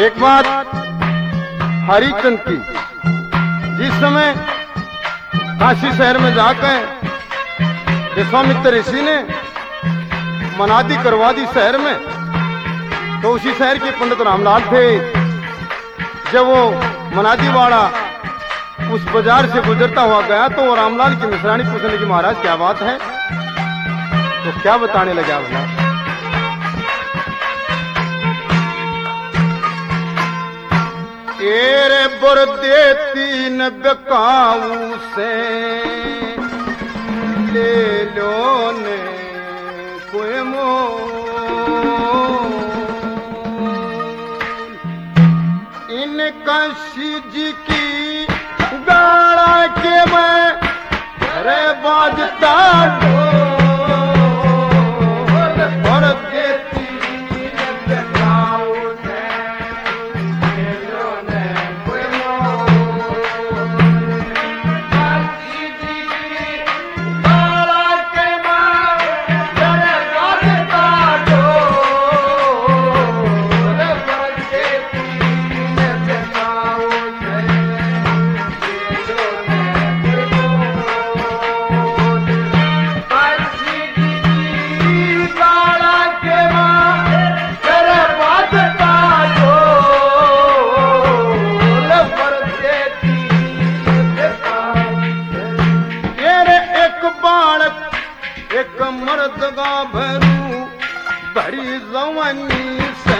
एक बात हरिचंद की, जिस समय काशी शहर में जाकर विश्वामित्र ऋषि ने मनादी करवा दी शहर में, तो उसी शहर के पंडित रामलाल थे। जब वो मनादी वाला उस बाजार से गुजरता हुआ गया तो वो रामलाल की मिश्रानी पूछने की, महाराज क्या बात है? तो क्या बताने लगा भला? तेरे बुरदे तीन बेकाऊ से ले लो ने कोई इन काशी जी की गाड़ा के मैं रे बाजता एक मर्द का भरू भरी जवानी से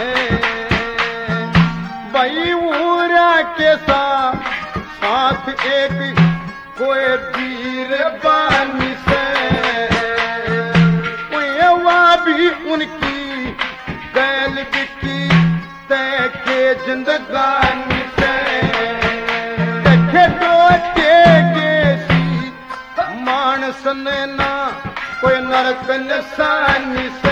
बई उरा के साथ एक कोई वीर बानी से कोई भी उनकी गैल बिकी तय के जिंदगानी से देखे तो गेसी मानस ने ना कोई नरक निशानी से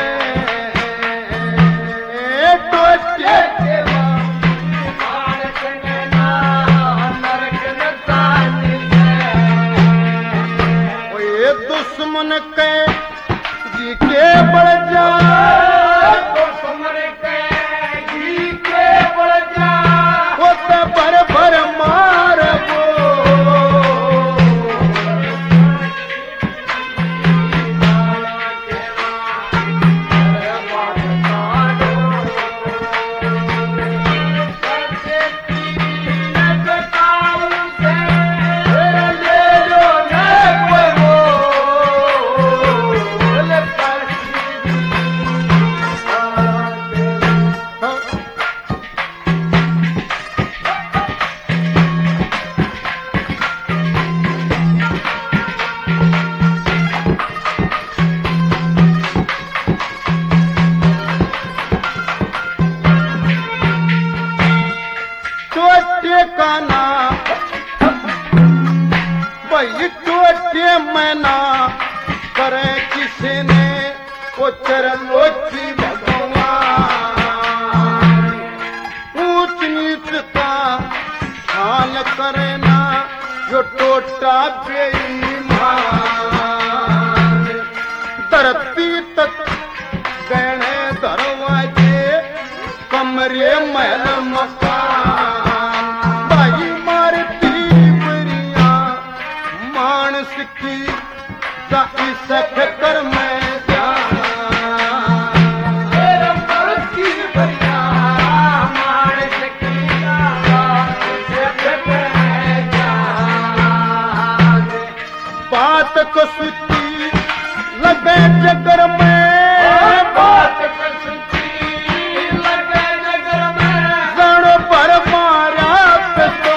टोटे नरक निशानी से दुश्मन के जी के बढ़ जा, दुश्मन के जी के बढ़ जा, वो तो भर भर मार टोटे मैना करे किसी ने वो चरलोची भगवान ऊंच नीच का हाल करे ना जो टोटा बेईमान धरती तक गहने दरवाजे कमरे महल मकान भाई मारती बरिया मानस की सख कर मैं बात को सुची लगे जगर में, बात को सुची लगे जगर में, जड़ पर मारा तो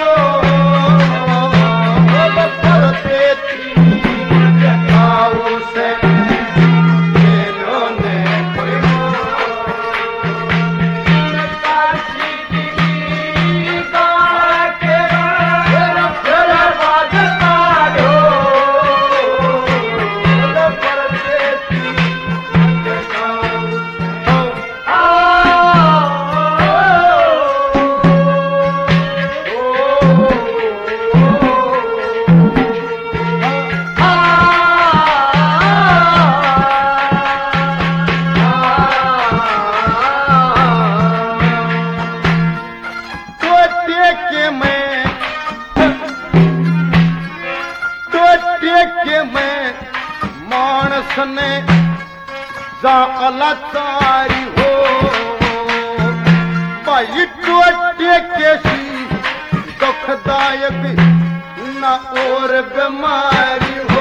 करते थी जगाओ से इन्होंने कोई काशी की गाड़ के बाजता उसने जा अलाचारी हो भाई टोटे केसी दुखदायक न और बीमारी हो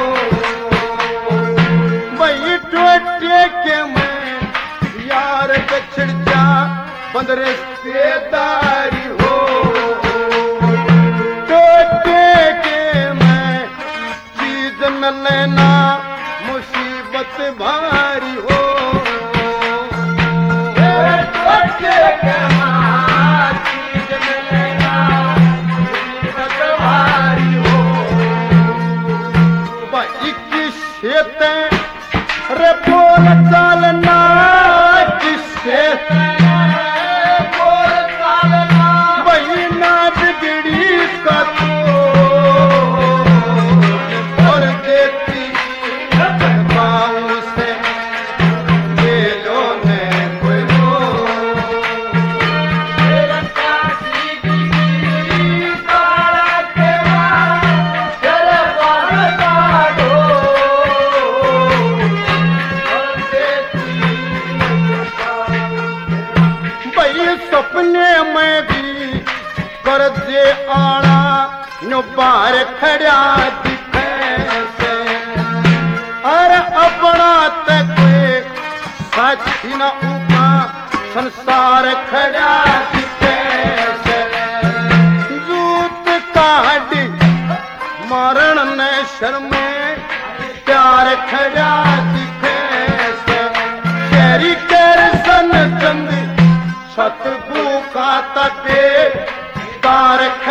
भाई टोटे के मैं यार बिछड़ जा बंद रिश्तेदारी हो टोटे के मैं चीज न लेना मुसीबत भारी हो टोटे के मैं चीज न लेना मुसीबत भारी हो भाई किससे रे बोल चालना किससे सपने में भी कर दे आना नो बाहर खड़ा दिखे से अरे अपना तक साथी न ऊपा संसार खड़ा दिखे से जूत काटी मरण ने शर्मे प्यार खड़ा दिखे से शहरी कर सन चंद सतगु का तके तार